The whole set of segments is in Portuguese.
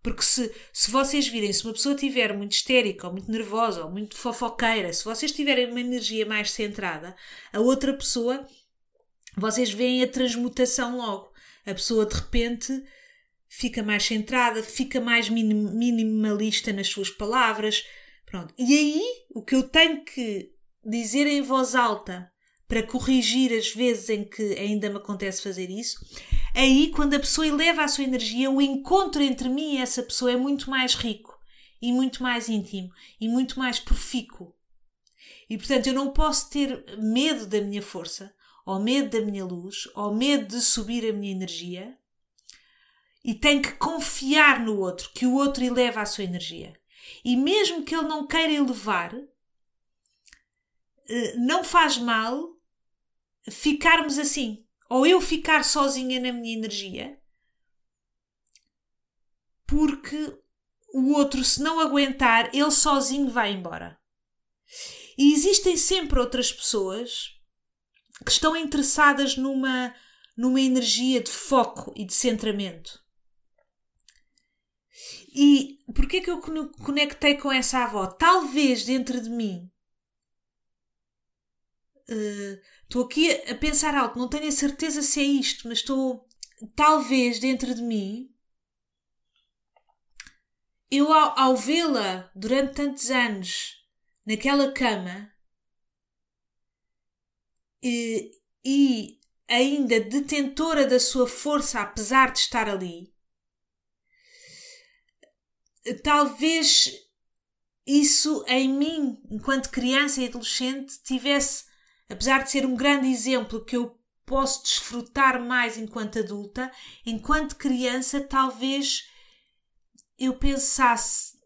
Porque se vocês virem, se uma pessoa estiver muito histérica, ou muito nervosa, ou muito fofoqueira, se vocês tiverem uma energia mais centrada, a outra pessoa, vocês veem a transmutação logo. A pessoa de repente fica mais centrada, fica mais minimalista nas suas palavras. Pronto. E aí, o que eu tenho que dizer em voz alta para corrigir as vezes em que ainda me acontece fazer isso, aí, quando a pessoa eleva a sua energia, o encontro entre mim e essa pessoa é muito mais rico e muito mais íntimo e muito mais profícuo. E, portanto, eu não posso ter medo da minha força, ou medo da minha luz, ou medo de subir a minha energia, e tenho que confiar no outro, que o outro eleva a sua energia. E mesmo que ele não queira elevar, não faz mal ficarmos assim. Ou eu ficar sozinha na minha energia, porque o outro, se não aguentar, ele sozinho vai embora. E existem sempre outras pessoas que estão interessadas numa energia de foco e de centramento. E porquê que eu conectei com essa avó? Talvez dentro de mim, estou aqui a pensar alto, não tenho a certeza se é isto, mas talvez dentro de mim, eu ao vê-la durante tantos anos naquela cama e ainda detentora da sua força apesar de estar ali, talvez isso em mim, enquanto criança e adolescente, tivesse, apesar de ser um grande exemplo que eu posso desfrutar mais enquanto adulta, enquanto criança talvez eu pensasse,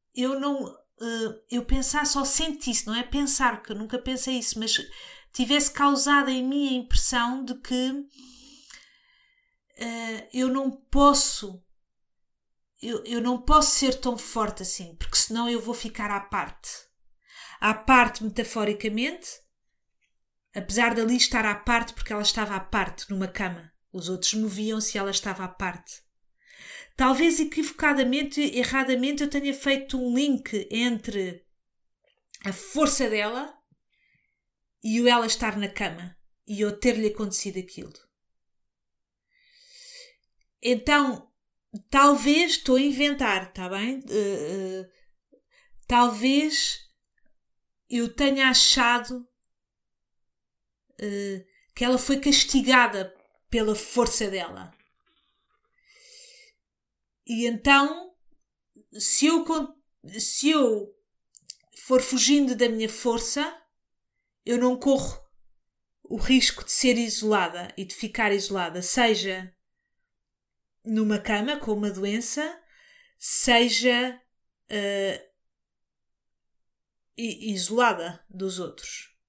eu pensasse ou sentisse, não é pensar, porque eu nunca pensei isso, mas tivesse causado em mim a impressão de que eu não posso ser tão forte assim, porque senão eu vou ficar à parte. À parte metaforicamente, apesar de ali estar à parte, porque ela estava à parte numa cama. Os outros moviam-se e ela estava à parte. Talvez equivocadamente, erradamente, eu tenha feito um link entre a força dela e o ela estar na cama e eu ter-lhe acontecido aquilo. Então, talvez, estou a inventar, está bem? Talvez eu tenha achado que ela foi castigada pela força dela. E então, se eu for fugindo da minha força, eu não corro o risco de ser isolada e de ficar isolada, seja numa cama com uma doença, seja isolada dos outros.